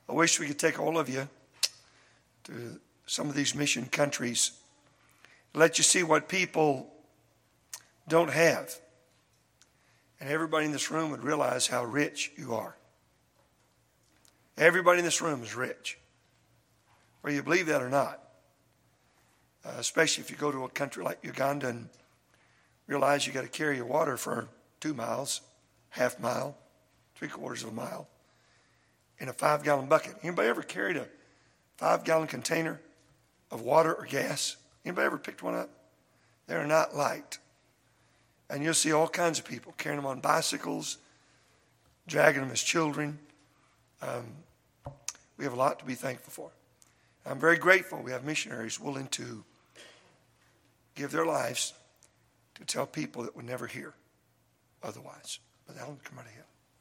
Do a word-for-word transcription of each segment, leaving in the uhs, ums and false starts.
I wish we could take all of you to some of these mission countries, let you see what people don't have. And everybody in this room would realize how rich you are. Everybody in this room is rich, whether you believe that or not. Uh, especially if you go to a country like Uganda and realize you got to carry your water for two miles, half mile, three quarters of a mile, in a five-gallon bucket. Anybody ever carried a five-gallon container of water or gas? Anybody ever picked one up? They're not light. And you'll see all kinds of people carrying them on bicycles, dragging them as children. Um, we have a lot to be thankful for. I'm very grateful we have missionaries willing to give their lives to tell people that would never hear otherwise. But that'll come right ahead.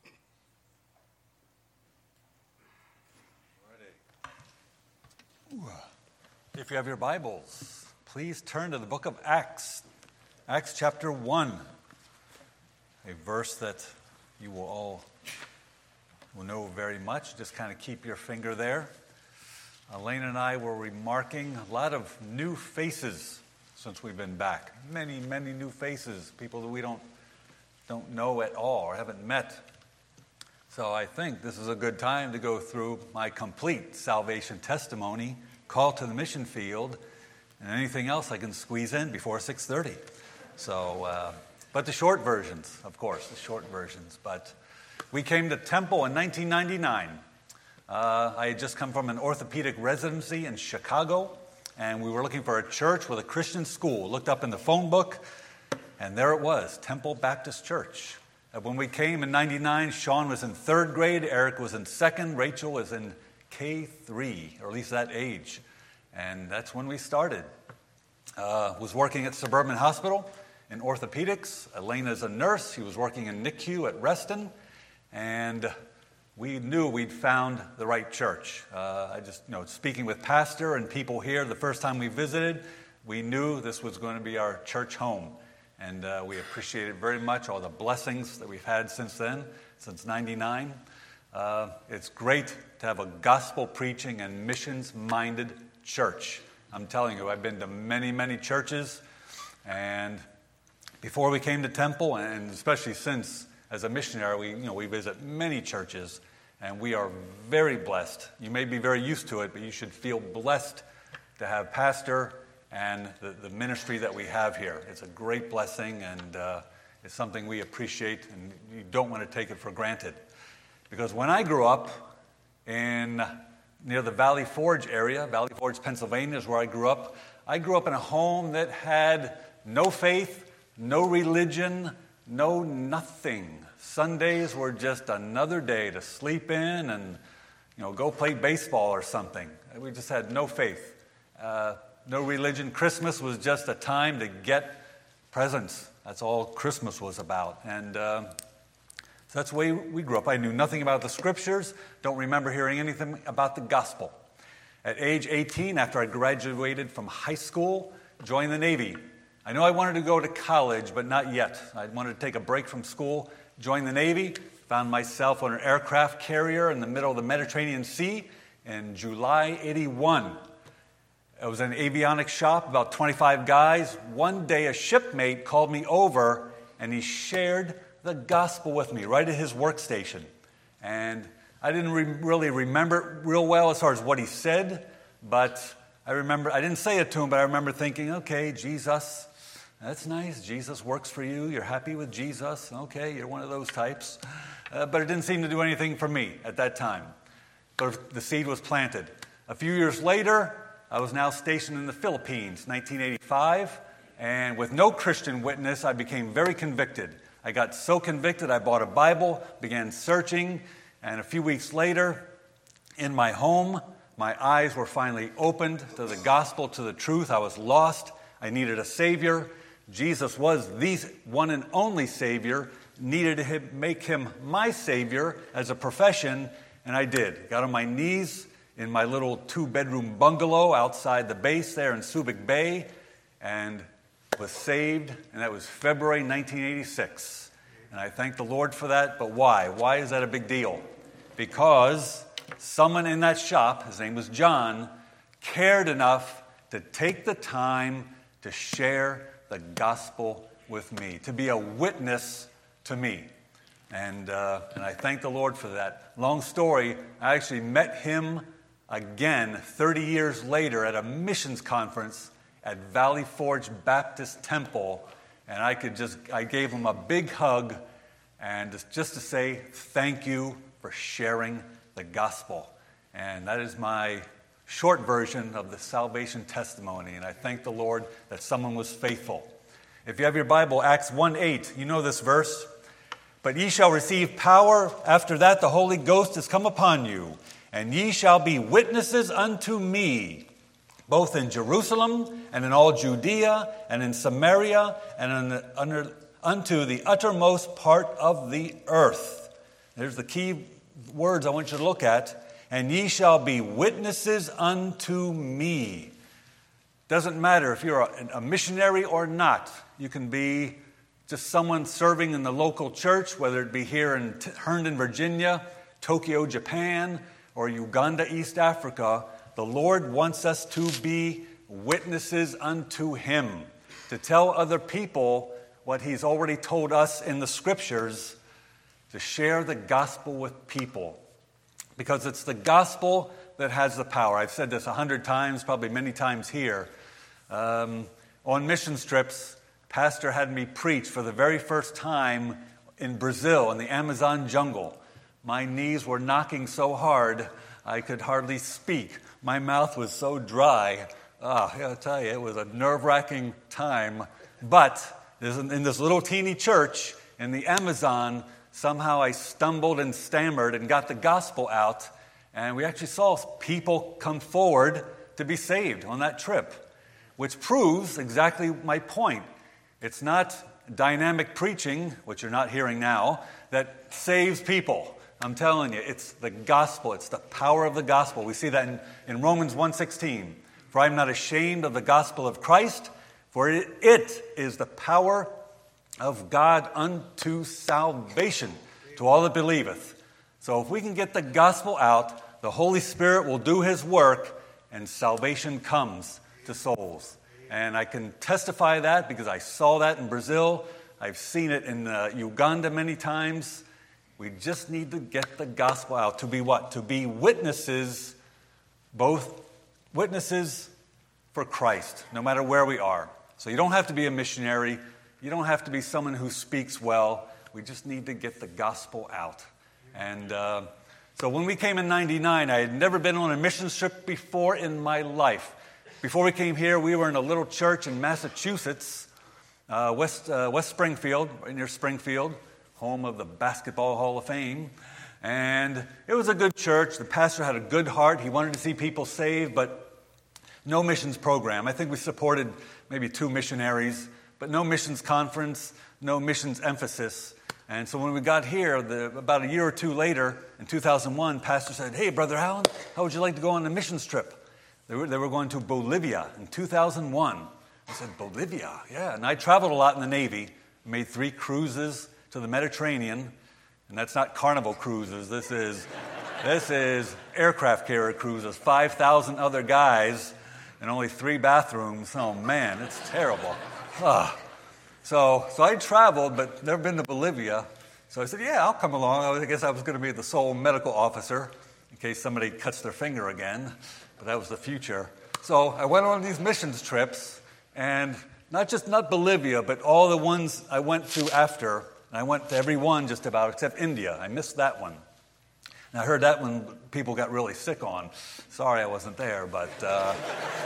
If you have your Bibles, please turn to the book of Acts, Acts chapter one, a verse that you will all will know very much. Just kind of keep your finger there. Elaine and I were remarking a lot of new faces since we've been back. Many, many new faces, people that we don't don't know at all or haven't met. So I think this is a good time to go through my complete salvation testimony, call to the mission field, and anything else I can squeeze in before six thirty. So, uh, but the short versions, of course, the short versions. But we came to Temple in nineteen ninety-nine. Uh, I had just come from an orthopedic residency in Chicago, and we were looking for a church with a Christian school. Looked up in the phone book, and there it was, Temple Baptist Church. And when we came in ninety-nine, Sean was in third grade, Eric was in second, Rachel was in K three, or at least that age. And that's when we started. Uh, was working at Suburban Hospital in orthopedics. Elena's a nurse. She was working in N I C U at Reston. And we knew we'd found the right church. Uh, I just, you know, speaking with pastor and people here the first time we visited, we knew this was going to be our church home. And uh, we appreciated very much all the blessings that we've had since then, since ninety-nine. Uh, it's great to have a gospel-preaching and missions-minded church. I'm telling you, I've been to many, many churches, and before we came to Temple, and especially since, as a missionary, we, you know, we visit many churches, and we are very blessed. You may be very used to it, but you should feel blessed to have pastor and the, the ministry that we have here. It's a great blessing, and uh, it's something we appreciate, and you don't want to take it for granted. Because when I grew up in near the Valley Forge area, Valley Forge, Pennsylvania is where I grew up, I grew up in a home that had no faith, no religion, no nothing. Sundays were just another day to sleep in and, you know, go play baseball or something. We just had no faith. Uh, No religion. Christmas was just a time to get presents. That's all Christmas was about. And uh, so that's the way we grew up. I knew nothing about the scriptures. Don't remember hearing anything about the gospel. At age eighteen, after I graduated from high school, joined the Navy. I know I wanted to go to college, but not yet. I wanted to take a break from school, joined the Navy, found myself on an aircraft carrier in the middle of the Mediterranean Sea in July eighty-one. I was in an avionics shop, about twenty-five guys. One day a shipmate called me over and he shared the gospel with me right at his workstation. And I didn't re- really remember it real well as far as what he said, but I remember, I didn't say it to him, but I remember thinking, okay, Jesus, that's nice. Jesus works for you. You're happy with Jesus. Okay, you're one of those types. Uh, but it didn't seem to do anything for me at that time. But the seed was planted. A few years later, I was now stationed in the Philippines, nineteen eighty-five, and with no Christian witness, I became very convicted. I got so convicted, I bought a Bible, began searching, and a few weeks later, in my home, my eyes were finally opened to the gospel, to the truth. I was lost. I needed a Savior. Jesus was the one and only Savior. Needed to make him my Savior as a profession, and I did. Got on my knees in my little two-bedroom bungalow outside the base there in Subic Bay, and was saved, and that was February nineteen eighty-six. And I thank the Lord for that, but why? Why is that a big deal? Because someone in that shop, his name was John, cared enough to take the time to share the gospel with me, to be a witness to me. And, uh, and I thank the Lord for that. Long story, I actually met him again thirty years later at a missions conference at Valley Forge Baptist Temple. And I could just, I gave him a big hug and just, just to say thank you for sharing the gospel. And that is my short version of the salvation testimony. And I thank the Lord that someone was faithful. If you have your Bible, Acts one eight, you know this verse. But ye shall receive power. After that the Holy Ghost is come upon you. And ye shall be witnesses unto me, both in Jerusalem and in all Judea and in Samaria and in the, under, unto the uttermost part of the earth. There's the key words I want you to look at. And ye shall be witnesses unto me. Doesn't matter if you're a, a missionary or not. You can be just someone serving in the local church, whether it be here in T- Herndon, Virginia, Tokyo, Japan, or Uganda, East Africa. The Lord wants us to be witnesses unto Him, to tell other people what He's already told us in the Scriptures, to share the gospel with people. Because it's the gospel that has the power. I've said this a hundred times, probably many times here. Um, on mission trips, Pastor had me preach for the very first time in Brazil, in the Amazon jungle. My knees were knocking so hard, I could hardly speak. My mouth was so dry. Ah, I gotta tell you, it was a nerve-wracking time. But in this little teeny church in the Amazon, somehow I stumbled and stammered and got the gospel out. And we actually saw people come forward to be saved on that trip, which proves exactly my point. It's not dynamic preaching, which you're not hearing now, that saves people. I'm telling you, it's the gospel. It's the power of the gospel. We see that in, in Romans one sixteen. For I am not ashamed of the gospel of Christ, for it, it is the power of God unto salvation to all that believeth. So if we can get the gospel out, the Holy Spirit will do His work, and salvation comes to souls. And I can testify that because I saw that in Brazil. I've seen it in uh, Uganda many times. We just need to get the gospel out. To be what? To be witnesses, both witnesses for Christ, no matter where we are. So you don't have to be a missionary. You don't have to be someone who speaks well. We just need to get the gospel out. And uh, so when we came in ninety-nine, I had never been on a mission trip before in my life. Before we came here, we were in a little church in Massachusetts, uh, West, uh, West Springfield, right near Springfield, home of the Basketball Hall of Fame. And it was a good church. The pastor had a good heart. He wanted to see people saved, but no missions program. I think we supported maybe two missionaries, but no missions conference, no missions emphasis. And so when we got here, the, about a year or two later, in two thousand one, pastor said, "Hey, Brother Allen, how would you like to go on a missions trip?" They were, they were going to Bolivia in two thousand one. I said, "Bolivia, yeah." And I traveled a lot in the Navy, made three cruises to the Mediterranean. And that's not Carnival cruises. This is, this is aircraft carrier cruises, five thousand other guys and only three bathrooms. Oh, man, it's terrible. Ah. So, so I traveled, but never been to Bolivia. So I said, "Yeah, I'll come along." I guess I was going to be the sole medical officer in case somebody cuts their finger again. But that was the future. So I went on these missions trips, and not just not Bolivia, but all the ones I went to after. And I went to every one just about, except India. I missed that one. And I heard that one people got really sick on. Sorry I wasn't there, but uh,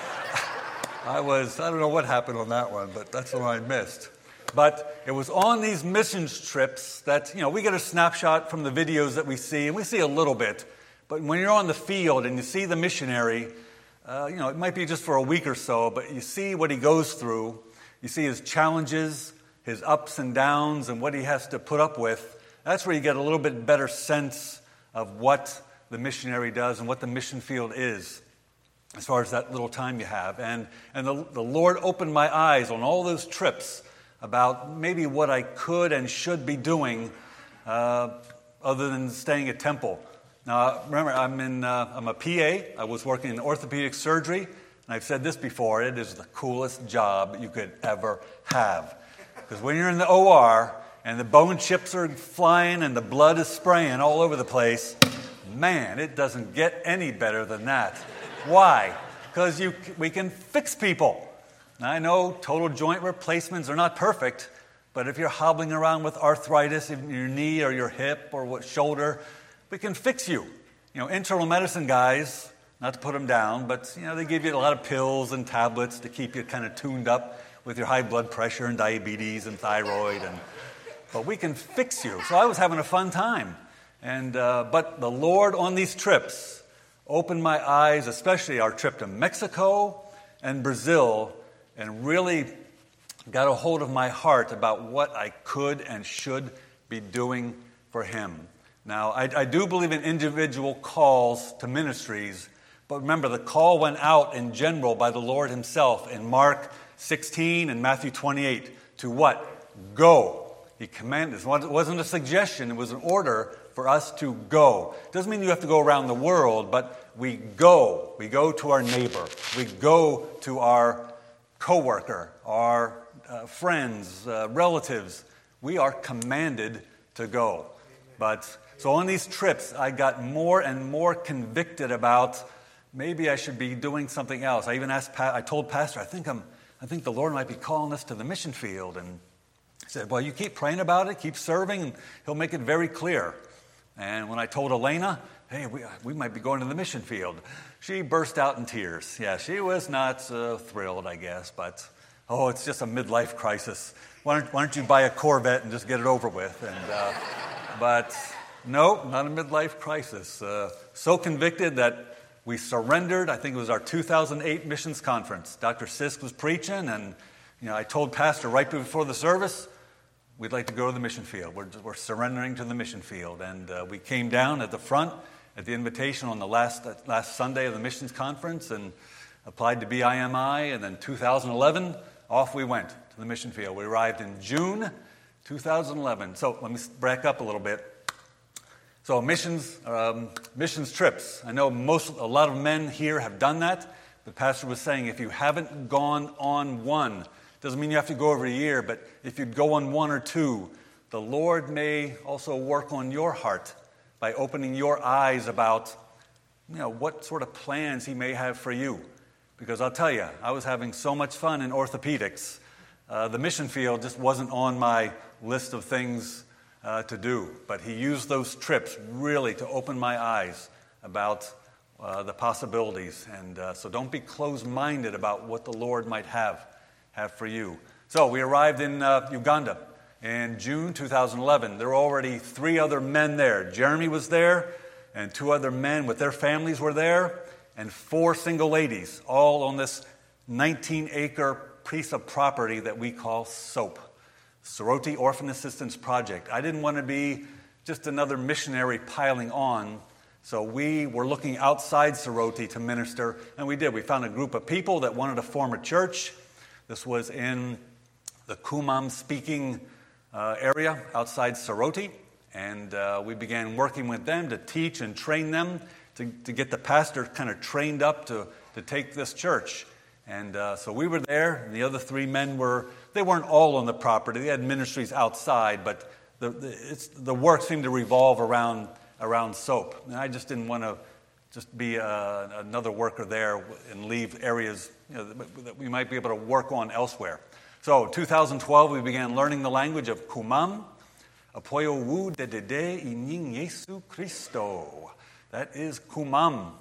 I was, I don't know what happened on that one, but that's the one I missed. But it was on these missions trips that, you know, we get a snapshot from the videos that we see, and we see a little bit. But when you're on the field and you see the missionary, uh, you know, it might be just for a week or so, but you see what he goes through. You see his challenges, his ups and downs, and what he has to put up with. That's where you get a little bit better sense of what the missionary does and what the mission field is, as far as that little time you have. And, and the, the Lord opened my eyes on all those trips about maybe what I could and should be doing uh, other than staying at Temple. Now, remember, I'm in. Uh, I'm a P A. I was working in orthopedic surgery, and I've said this before. It is the coolest job you could ever have, because when you're in the O R and the bone chips are flying and the blood is spraying all over the place, man, it doesn't get any better than that. Why? Because you we can fix people. Now, I know total joint replacements are not perfect, but if you're hobbling around with arthritis in your knee or your hip or what shoulder, we can fix you. You know, internal medicine guys, not to put them down, but you know they give you a lot of pills and tablets to keep you kind of tuned up with your high blood pressure and diabetes and thyroid, and but we can fix you. So I was having a fun time, and uh, but the Lord on these trips opened my eyes, especially our trip to Mexico and Brazil, and really got a hold of my heart about what I could and should be doing for Him. Now, I, I do believe in individual calls to ministries, but remember, the call went out in general by the Lord Himself in Mark sixteen and Matthew twenty-eight to what? Go. He commanded. It wasn't a suggestion, it was an order for us to go. It doesn't mean you have to go around the world, but we go. We go to our neighbor. We go to our coworker, our uh, friends, uh, relatives. We are commanded to go. But so on these trips, I got more and more convicted about maybe I should be doing something else. I even asked, pa- I told Pastor, I think I'm, I think the Lord might be calling us to the mission field. And he said, well, you keep praying about it, keep serving, and He'll make it very clear. And when I told Elena, hey, we, we might be going to the mission field, she burst out in tears. Yeah, she was not uh, thrilled, I guess, but, oh, it's just a midlife crisis. Why don't, why don't you buy a Corvette and just get it over with? And uh, but no, not a midlife crisis. Uh, so convicted that we surrendered. I think it was our two thousand eight missions conference. Doctor Sisk was preaching, and you know, I told Pastor right before the service, we'd like to go to the mission field. We're, we're surrendering to the mission field. And uh, we came down at the front at the invitation on the last uh, last Sunday of the missions conference and applied to B I M I. And then two thousand eleven, off we went to the mission field. We arrived in June two thousand eleven. So let me back up a little bit. So missions um, missions trips. I know most a lot of men here have done that. The pastor was saying if you haven't gone on one, doesn't mean you have to go every year, but if you'd go on one or two, the Lord may also work on your heart by opening your eyes about, you know, what sort of plans He may have for you. Because I'll tell you, I was having so much fun in orthopedics. Uh, the mission field just wasn't on my list of things uh, to do. But He used those trips really to open my eyes about uh, the possibilities. And uh, so don't be closed-minded about what the Lord might have, have for you. So we arrived in uh, Uganda in June two thousand eleven. There were already three other men there. Jeremy was there, and two other men with their families were there, and four single ladies, all on this nineteen-acre piece of property that we call SOAP, Soroti Orphan Assistance Project. I didn't want to be just another missionary piling on, so we were looking outside Soroti to minister, and we did. We found a group of people that wanted to form a church. This was in the Kumam-speaking uh, area outside Soroti, and uh, we began working with them to teach and train them to, to get the pastor kind of trained up to, to take this church. And uh, so we were there, and the other three men were, they weren't all on the property. They had ministries outside, but the the, it's, the work seemed to revolve around around SOAP. And I just didn't want to just be uh, another worker there and leave areas, you know, that, that we might be able to work on elsewhere. So two thousand twelve, we began learning the language of Kumam. Apoyo wu de de de ining Yesu Christo. That is Kumam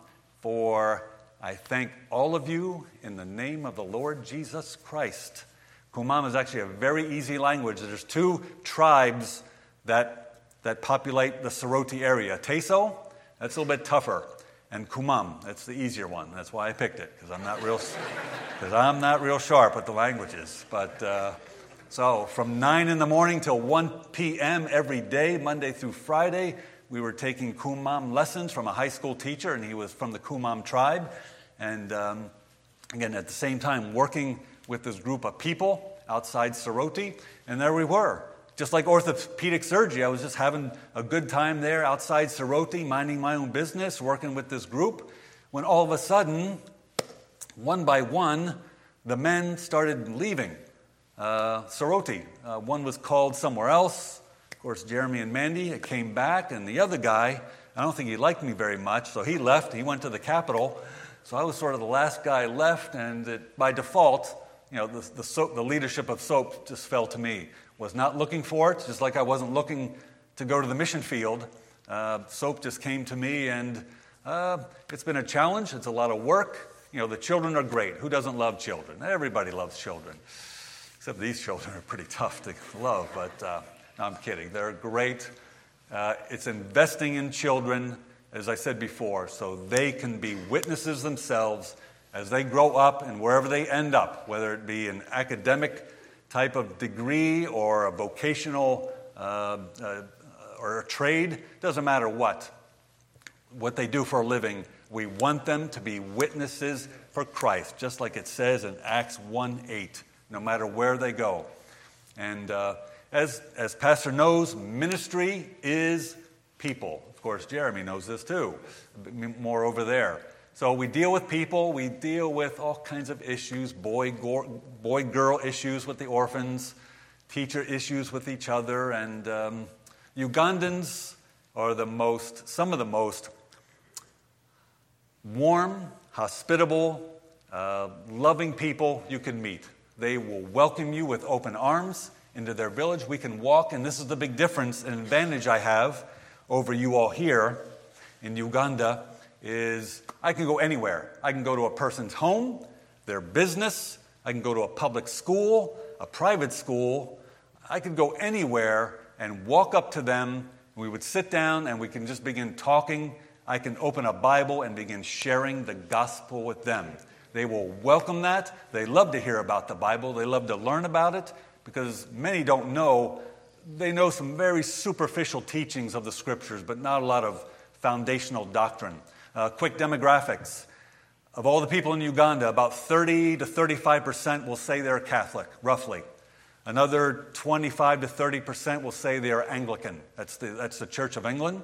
for I thank all of you in the name of the Lord Jesus Christ. Kumam is actually a very easy language. There's two tribes that that populate the Soroti area. Teso, that's a little bit tougher. And Kumam, that's the easier one. That's why I picked it, because I'm not real because I'm not real sharp at the languages. But uh, so from nine in the morning till one p.m. every day, Monday through Friday, we were taking Kumam lessons from a high school teacher, and he was from the Kumam tribe. And um, again, at the same time, working with this group of people outside Soroti. And there we were, just like orthopedic surgery, I was just having a good time there outside Soroti, minding my own business, working with this group, when all of a sudden, one by one, the men started leaving uh, Soroti. Uh, one was called somewhere else. Of course, Jeremy and Mandy came back, and the other guy, I don't think he liked me very much, so he left. He went to the capital. So I was sort of the last guy left, and it, by default, you know, the, the, soap, the leadership of SOAP just fell to me. Was not looking for it, just like I wasn't looking to go to the mission field. Uh, SOAP just came to me, and uh, it's been a challenge. It's a lot of work. You know, the children are great. Who doesn't love children? Everybody loves children, except these children are pretty tough to love, but uh, no, I'm kidding. They're great. Uh, it's investing in children, as I said before, so they can be witnesses themselves as they grow up and wherever they end up, whether it be an academic type of degree or a vocational uh, uh, or a trade, doesn't matter what, what they do for a living, we want them to be witnesses for Christ, just like it says in Acts one eight, no matter where they go. And uh, as, as Pastor knows, ministry is people. Of course, Jeremy knows this too, more over there. So we deal with people, we deal with all kinds of issues, boy, go- boy girl issues with the orphans, teacher issues with each other, and um, Ugandans are the most, some of the most warm, hospitable, uh, loving people you can meet. They will welcome you with open arms into their village. We can walk, and this is the big difference and advantage I have over you all here in Uganda, is I can go anywhere. I can go to a person's home, their business. I can go to a public school, a private school. I could go anywhere and walk up to them. We would sit down and we can just begin talking. I can open a Bible and begin sharing the gospel with them. They will welcome that. They love to hear about the Bible. They love to learn about it because many don't know. They know some very superficial teachings of the Scriptures, but not a lot of foundational doctrine. Uh, quick demographics. Of all the people in Uganda, about thirty to thirty-five percent will say they're Catholic, roughly. Another twenty-five to thirty percent will say they are Anglican. That's the, that's the Church of England.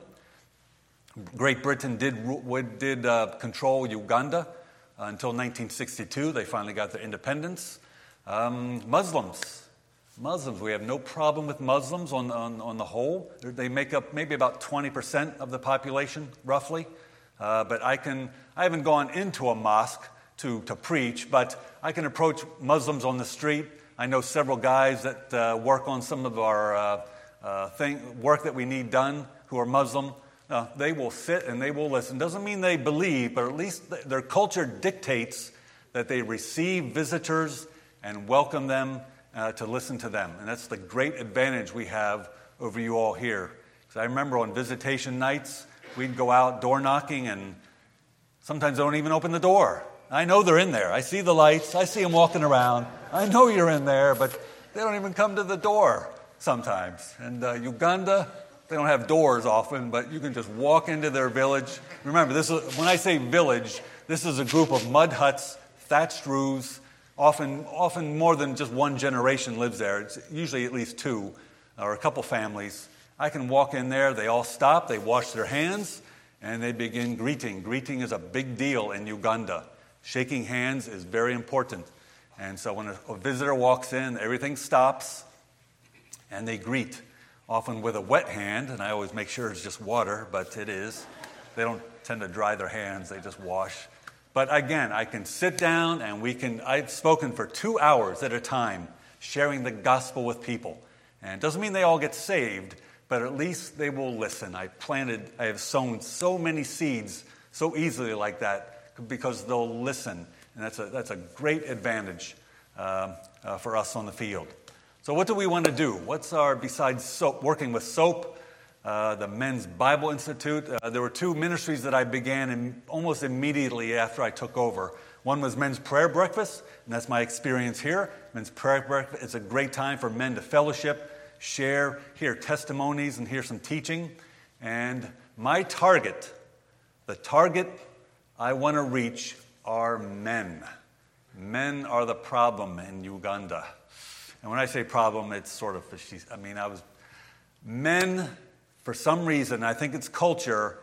Great Britain did, did uh, control Uganda uh, until nineteen sixty-two. They finally got their independence. Um, Muslims. Muslims, we have no problem with Muslims on, on, on the whole. They make up maybe about twenty percent of the population, roughly. Uh, but I can, I haven't gone into a mosque to, to preach, but I can approach Muslims on the street. I know several guys that uh, work on some of our uh, uh, thing, work that we need done who are Muslim. Uh, they will sit and they will listen. Doesn't mean they believe, but at least th- their culture dictates that they receive visitors and welcome them uh, to listen to them. And that's the great advantage we have over you all here. Because I remember on visitation nights, we'd go out door knocking and sometimes they don't even open the door. I know they're in there. I see the lights. I see them walking around. I know you're in there, but they don't even come to the door sometimes. And uh, Uganda, they don't have doors often, but you can just walk into their village. Remember, this is, when I say village, this is a group of mud huts, thatched roofs. Often, often more than just one generation lives there. It's usually at least two or a couple families. I can walk in there, they all stop, they wash their hands, and they begin greeting. Greeting is a big deal in Uganda. Shaking hands is very important. And so when a, a visitor walks in, everything stops, and they greet, often with a wet hand, and I always make sure it's just water, but it is. They don't tend to dry their hands, they just wash. But again, I can sit down, and we can, I've spoken for two hours at a time, sharing the gospel with people. And it doesn't mean they all get saved, but at least they will listen. I planted, I have sown so many seeds so easily like that because they'll listen. And that's a, that's a great advantage uh, uh, for us on the field. So what do we want to do? What's our, besides SOAP, working with SOAP, uh, the Men's Bible Institute, uh, there were two ministries that I began in, almost immediately after I took over. One was Men's Prayer Breakfast, and that's my experience here. Men's Prayer Breakfast is a great time for men to fellowship, share, hear testimonies, and hear some teaching. And my target, the target I want to reach are men. Men are the problem in Uganda. And when I say problem, it's sort of, I mean, I was, men, for some reason, I think it's culture,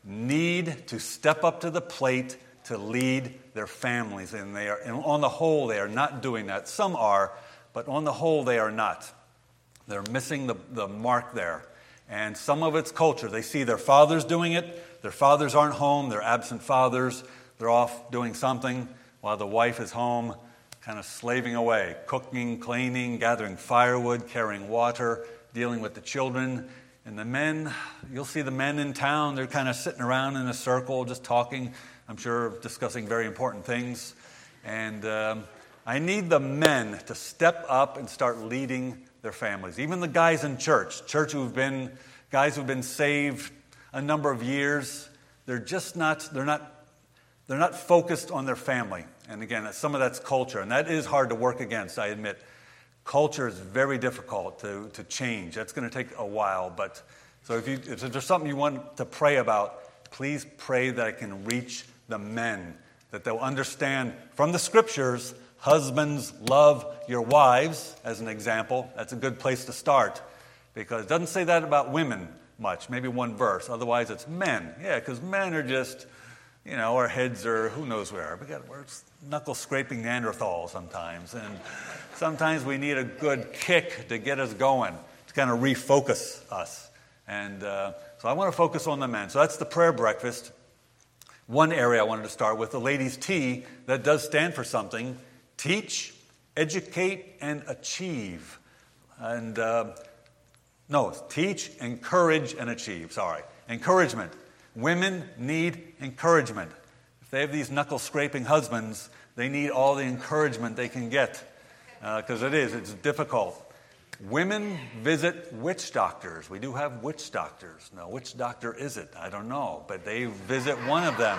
need to step up to the plate to lead their families. And they are, and on the whole, they are not doing that. Some are, but on the whole, they are not. They're missing the, the mark there. And some of it's culture. They see their fathers doing it. Their fathers aren't home. They're absent fathers. They're off doing something while the wife is home, kind of slaving away, cooking, cleaning, gathering firewood, carrying water, dealing with the children. And the men, you'll see the men in town, they're kind of sitting around in a circle, just talking, I'm sure discussing very important things. And um, I need the men to step up and start leading their families. Even the guys in church, church who've been, guys who've been saved a number of years, they're just not, they're not, they're not focused on their family. And again, some of that's culture, and that is hard to work against, I admit. Culture is very difficult to, to change. That's going to take a while. But so if, you, if there's something you want to pray about, please pray that I can reach the men, that they'll understand from the Scriptures, husbands, love your wives, as an example. That's a good place to start, because it doesn't say that about women much, maybe one verse. Otherwise, it's men. Yeah, because men are just, you know, our heads are, who knows where. We got, we're knuckle-scraping Neanderthals sometimes, and sometimes we need a good kick to get us going, to kind of refocus us. And uh, so I want to focus on the men. So that's the prayer breakfast. One area I wanted to start with, the ladies' tea, that does stand for something. Teach, educate, and achieve. And, uh, no, teach, encourage, and achieve. Sorry. Encouragement. Women need encouragement. If they have these knuckle-scraping husbands, they need all the encouragement they can get, because uh, it is, it's difficult. Women visit witch doctors. We do have witch doctors. Now, which doctor is it? I don't know, but they visit one of them.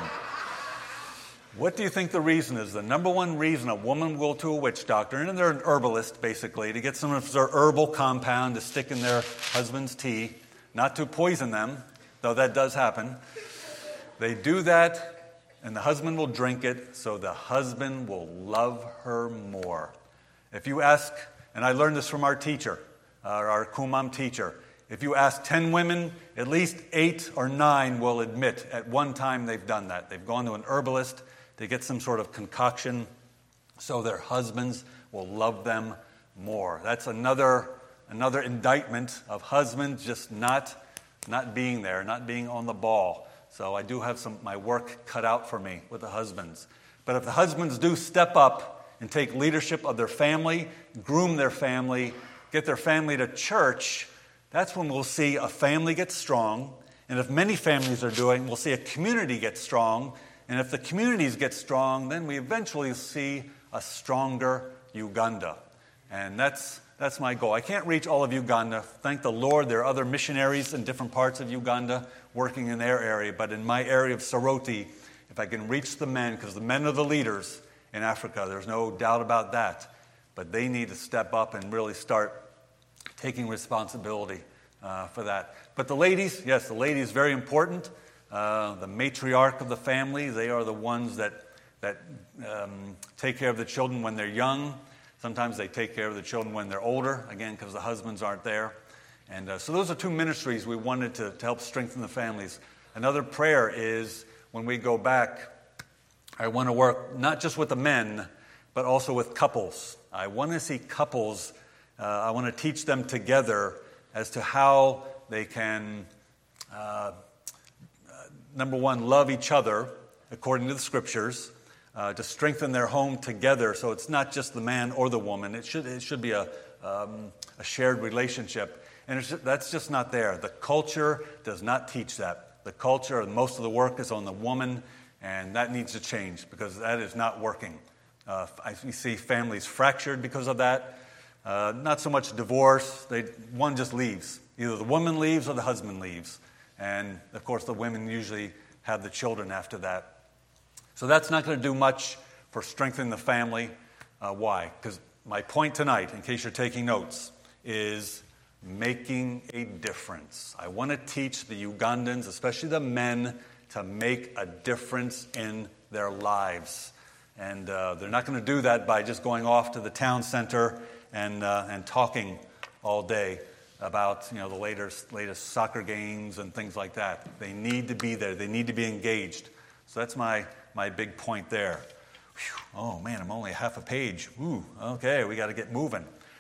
What do you think the reason is? The number one reason a woman will go to a witch doctor, and they're an herbalist, basically, to get some of their herbal compound to stick in their husband's tea, not to poison them, though that does happen. They do that, and the husband will drink it, so the husband will love her more. If you ask, and I learned this from our teacher, uh, our Kumam teacher, if you ask ten women, at least eight or nine will admit at one time they've done that. They've gone to an herbalist to get some sort of concoction so their husbands will love them more. That's another another indictment of husbands just not, not being there, not being on the ball. So I do have some my work cut out for me with the husbands. But if the husbands do step up and take leadership of their family, groom their family, get their family to church, that's when we'll see a family get strong. And if many families are doing, we'll see a community get strong. And if the communities get strong, then we eventually see a stronger Uganda. And that's that's my goal. I can't reach all of Uganda. Thank the Lord, there are other missionaries in different parts of Uganda working in their area. But in my area of Soroti, if I can reach the men, because the men are the leaders in Africa, there's no doubt about that. But they need to step up and really start taking responsibility uh, for that. But the ladies, yes, the ladies, very important. Uh, the matriarch of the family, they are the ones that that um, take care of the children when they're young. Sometimes they take care of the children when they're older, again, because the husbands aren't there. And uh, so those are two ministries we wanted to, to help strengthen the families. Another prayer is, when we go back, I want to work not just with the men, but also with couples. I want to see couples, uh, I want to teach them together as to how they can, uh, number one, love each other according to the Scriptures, uh, to strengthen their home together. So it's not just the man or the woman. It should it should be a, um, a shared relationship. And it's, that's just not there. The culture does not teach that. The culture, most of the work is on the woman, and that needs to change because that is not working. Uh, I see families fractured because of that. Uh, not so much divorce. They, one just leaves. Either the woman leaves or the husband leaves. And, of course, the women usually have the children after that. So that's not going to do much for strengthening the family. Uh, why? Because my point tonight, in case you're taking notes, is making a difference. I want to teach the Ugandans, especially the men, to make a difference in their lives. And uh, they're not going to do that by just going off to the town center and uh, and talking all day about, you know, the latest latest soccer games and things like that. They need to be there. They need to be engaged. So that's my my big point there. Whew. Oh man, I'm only half a page. Ooh, okay, we got to get moving.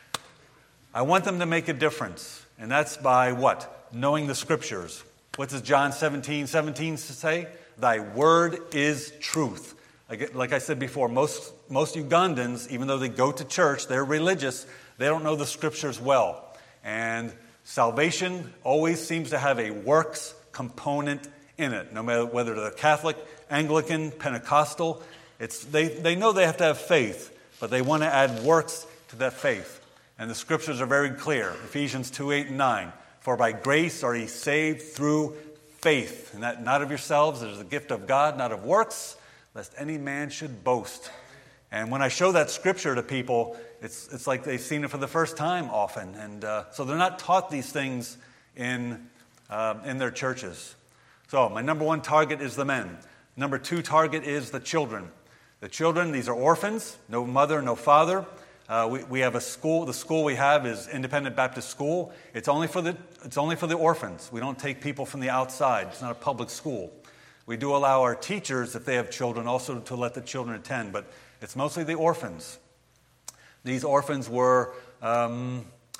I want them to make a difference, and that's by what? Knowing the Scriptures. What does John seventeen seventeen say? Thy word is truth. Like I said before, most most Ugandans, even though they go to church, they're religious, they don't know the Scriptures well. And salvation always seems to have a works component in it, no matter whether they're Catholic, Anglican, Pentecostal. It's they, they know they have to have faith, but they want to add works to that faith. And the Scriptures are very clear. Ephesians two, eight, and nine. For by grace are ye saved through faith, and that not of yourselves, it is the gift of God, not of works, lest any man should boast. And when I show that Scripture to people, it's it's like they've seen it for the first time often. And uh, so they're not taught these things in uh, in their churches. So my number one target is the men. Number two target is the children. The children, these are orphans, no mother, no father. Uh, we, we have a school. The school we have is Independent Baptist School. It's only for the it's only for the orphans. We don't take people from the outside. It's not a public school. We do allow our teachers, if they have children, also to let the children attend, but it's mostly the orphans. These orphans were, um,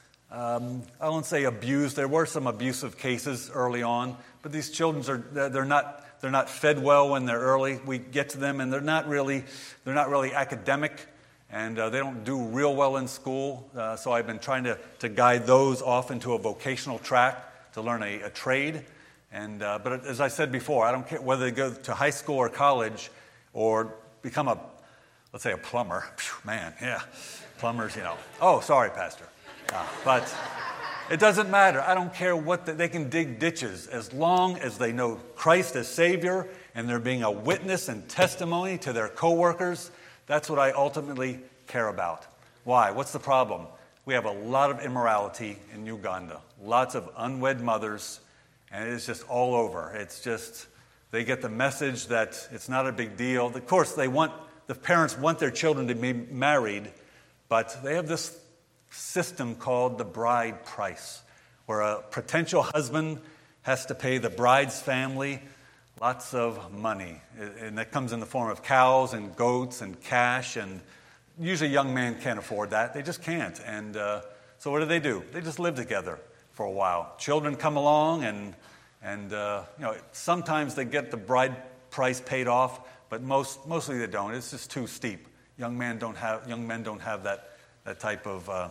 um, I won't say abused. There were some abusive cases early on, but these children are they're not they're not fed well when they're early. We get to them, and they're not really they're not really academic. And uh, they don't do real well in school, uh, so I've been trying to, to guide those off into a vocational track to learn a, a trade. And uh, but as I said before, I don't care whether they go to high school or college or become a, let's say, a plumber. Phew, man, yeah, plumbers, you know. Oh, sorry, Pastor. Uh, but it doesn't matter. I don't care what the, they can dig ditches as long as they know Christ as Savior and they're being a witness and testimony to their coworkers. That's what I ultimately care about. Why? What's the problem? We have a lot of immorality in Uganda. Lots of unwed mothers, and it's just all over. It's just, they get the message that it's not a big deal. Of course, they want, the parents want their children to be married, but they have this system called the bride price, where a potential husband has to pay the bride's family lots of money, and that comes in the form of cows and goats and cash, and usually young men can't afford that. They just can't. And uh, so what do they do? They just live together for a while. Children come along, and and uh, you know sometimes they get the bride price paid off, but most mostly they don't. It's just too steep. Young men don't have young men don't have that that type of uh,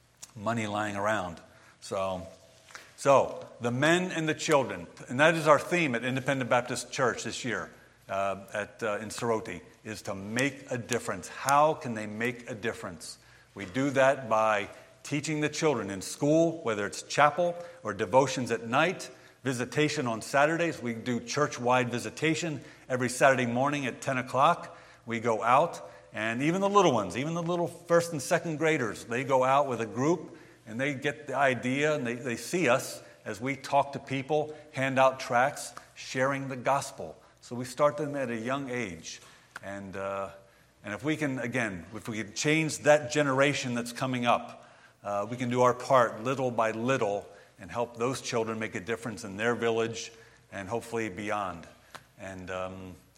money lying around. So. So, the men and the children, and that is our theme at Independent Baptist Church this year uh, at uh, in Soroti, is to make a difference. How can they make a difference? We do that by teaching the children in school, whether it's chapel or devotions at night, visitation on Saturdays. We do church-wide visitation every Saturday morning at ten o'clock. We go out, and even the little ones, even the little first and second graders, they go out with a group, and they get the idea, and they, they see us as we talk to people, hand out tracts, sharing the gospel. So we start them at a young age. And uh, and if we can, again, if we can change that generation that's coming up, uh, we can do our part little by little and help those children make a difference in their village and hopefully beyond. And um,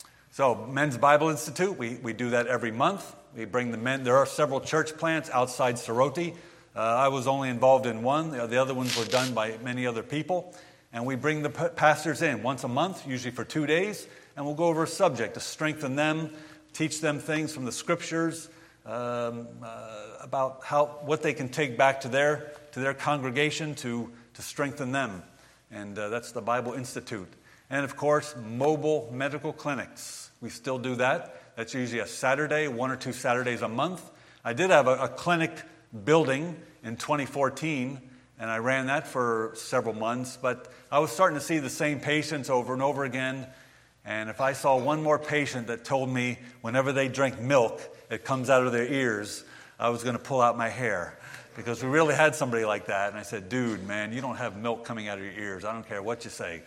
so Men's Bible Institute, we, we do that every month. We bring the men. There are several church plants outside Soroti. Uh, I was only involved in one. The, the other ones were done by many other people. And we bring the p- pastors in once a month, usually for two days, and we'll go over a subject to strengthen them, teach them things from the Scriptures um, uh, about how what they can take back to their to their congregation to to strengthen them. And uh, that's the Bible Institute. And of course, mobile medical clinics. We still do that. That's usually a Saturday, one or two Saturdays a month. I did have a, a clinic building in twenty fourteen, and I ran that for several months, but I was starting to see the same patients over and over again, and if I saw one more patient that told me whenever they drink milk, it comes out of their ears, I was going to pull out my hair, because we really had somebody like that, and I said, dude, man, you don't have milk coming out of your ears. I don't care what you say.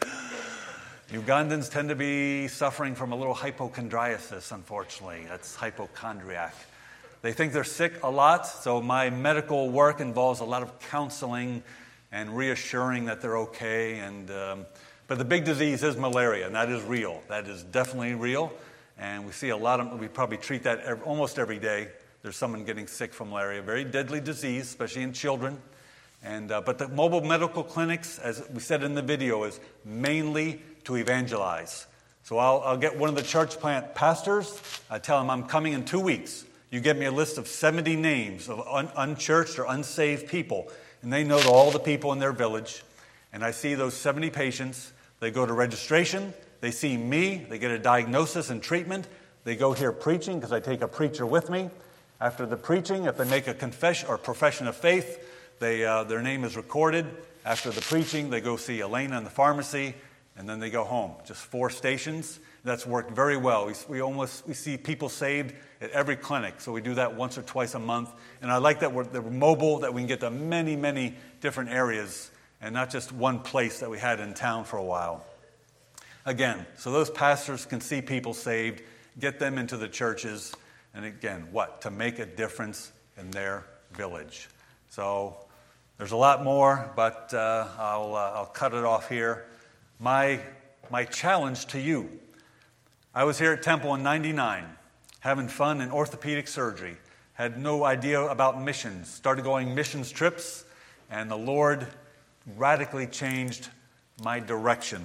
Ugandans tend to be suffering from a little hypochondriasis, unfortunately. That's hypochondriac. They think they're sick a lot, so my medical work involves a lot of counseling and reassuring that they're okay. And um, but the big disease is malaria, and that is real. That is definitely real, and we see a lot of. We probably treat that every, almost every day. There's someone getting sick from malaria, very deadly disease, especially in children. And uh, but the mobile medical clinics, as we said in the video, is mainly to evangelize. So I'll, I'll get one of the church plant pastors. I tell him I'm coming in two weeks. You get me a list of seventy names of un- unchurched or unsaved people, and they know all the people in their village. And I see those seventy patients. They go to registration. They see me. They get a diagnosis and treatment. They go here preaching because I take a preacher with me. After the preaching, if they make a confession or profession of faith, they uh, their name is recorded. After the preaching, they go see Elena in the pharmacy, and then they go home. Just four stations. That's worked very well. We, we almost we see people saved at every clinic, so we do that once or twice a month. And I like that we're, that we're mobile, that we can get to many, many different areas, and not just one place that we had in town for a while. Again, so those pastors can see people saved, get them into the churches, and again, what? To make a difference in their village. So there's a lot more, but uh, I'll uh, I'll cut it off here. My my challenge to you. I was here at Temple in ninety-nine, having fun in orthopedic surgery. Had no idea about missions. Started going missions trips, and the Lord radically changed my direction.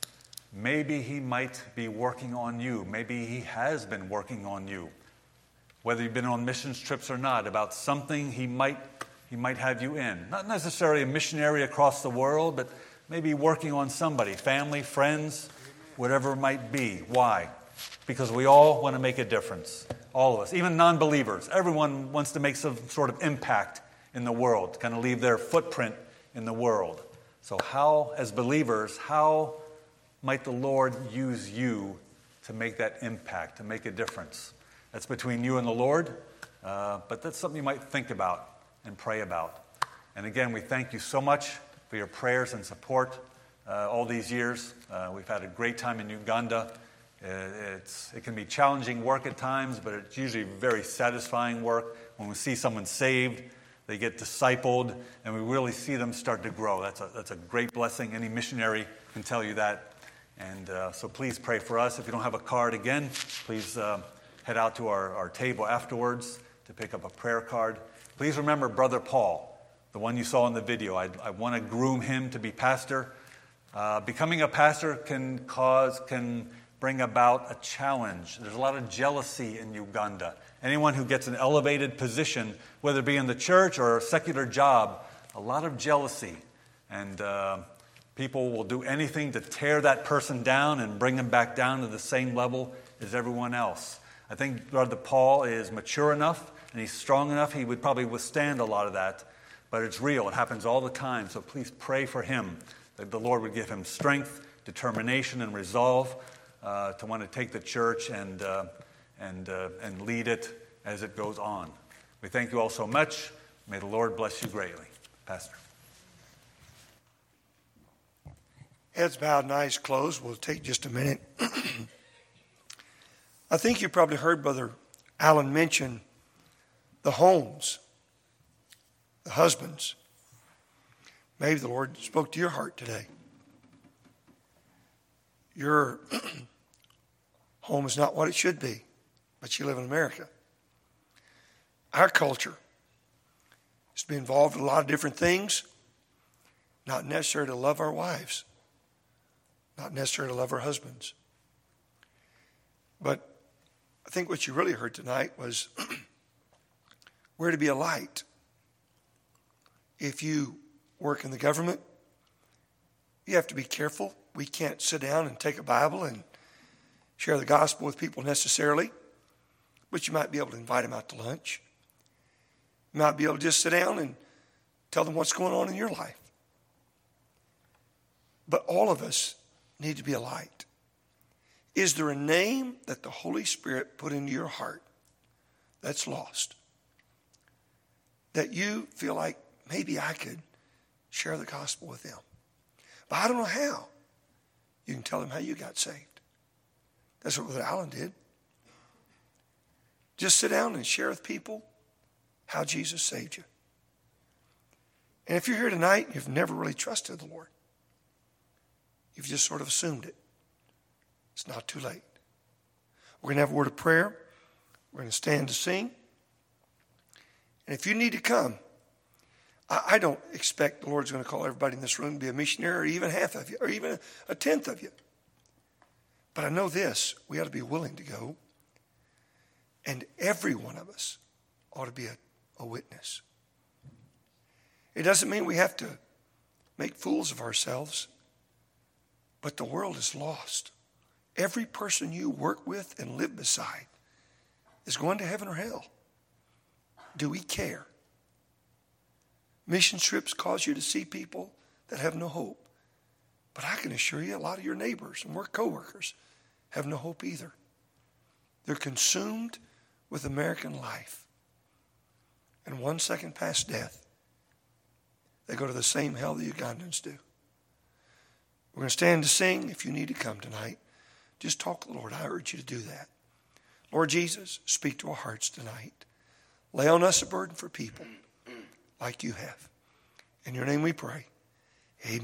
Maybe He might be working on you. Maybe He has been working on you. Whether you've been on missions trips or not, about something He might He might have you in. Not necessarily a missionary across the world, but maybe working on somebody, family, friends, whatever it might be. Why? Because we all want to make a difference. All of us, even non-believers. Everyone wants to make some sort of impact in the world, kind of leave their footprint in the world. So how, as believers, how might the Lord use you to make that impact, to make a difference? That's between you and the Lord, uh, but that's something you might think about and pray about. And again, we thank you so much for your prayers and support uh, all these years. Uh, we've had a great time in Uganda. Uh, it's, it can be challenging work at times, but it's usually very satisfying work. When we see someone saved, they get discipled, and we really see them start to grow. That's a, that's a great blessing. Any missionary can tell you that. And uh, so please pray for us. If you don't have a card again, please uh, head out to our, our table afterwards to pick up a prayer card. Please remember Brother Paul, the one you saw in the video. I, I want to groom him to be pastor. Uh, becoming a pastor can cause, can bring about a challenge. There's a lot of jealousy in Uganda. Anyone who gets an elevated position, whether it be in the church or a secular job, a lot of jealousy. And uh, people will do anything to tear that person down and bring them back down to the same level as everyone else. I think Brother Paul is mature enough and he's strong enough, he would probably withstand a lot of that. But it's real. It happens all the time. So please pray for him, that the Lord would give him strength, determination, and resolve uh, to want to take the church and, uh, and, uh, and lead it as it goes on. We thank you all so much. May the Lord bless you greatly. Pastor. Heads bowed and eyes closed. We'll take just a minute. I think you probably heard Brother Allen mention the homes, the husbands. Maybe the Lord spoke to your heart today. Your home is not what it should be, but you live in America. Our culture is to be involved in a lot of different things, not necessary to love our wives, not necessary to love our husbands. But I think what you really heard tonight was we're to be a light. If you work in the government, you have to be careful. We can't sit down and take a Bible and share the gospel with people necessarily, but you might be able to invite them out to lunch. You might be able to just sit down and tell them what's going on in your life. But all of us need to be a light. Is there a name that the Holy Spirit put into your heart that's lost? That you feel like maybe I could share the gospel with them. But I don't know how. You can tell them how you got saved. That's what Brother Allen did. Just sit down and share with people how Jesus saved you. And if you're here tonight and you've never really trusted the Lord, you've just sort of assumed it, it's not too late. We're going to have a word of prayer. We're going to stand to sing. And if you need to come, I, I don't expect the Lord's going to call everybody in this room to be a missionary, or even half of you, or even a, a tenth of you. But I know this, we ought to be willing to go. And every one of us ought to be a, a witness. It doesn't mean we have to make fools of ourselves, but the world is lost. Every person you work with and live beside is going to heaven or hell. Do we care? Mission trips cause you to see people that have no hope. But I can assure you a lot of your neighbors and work coworkers have no hope either. They're consumed with American life. And one second past death, they go to the same hell the Ugandans do. We're going to stand to sing. If you need to come tonight, just talk to the Lord. I urge you to do that. Lord Jesus, speak to our hearts tonight. Lay on us a burden for people like you have. In your name we pray.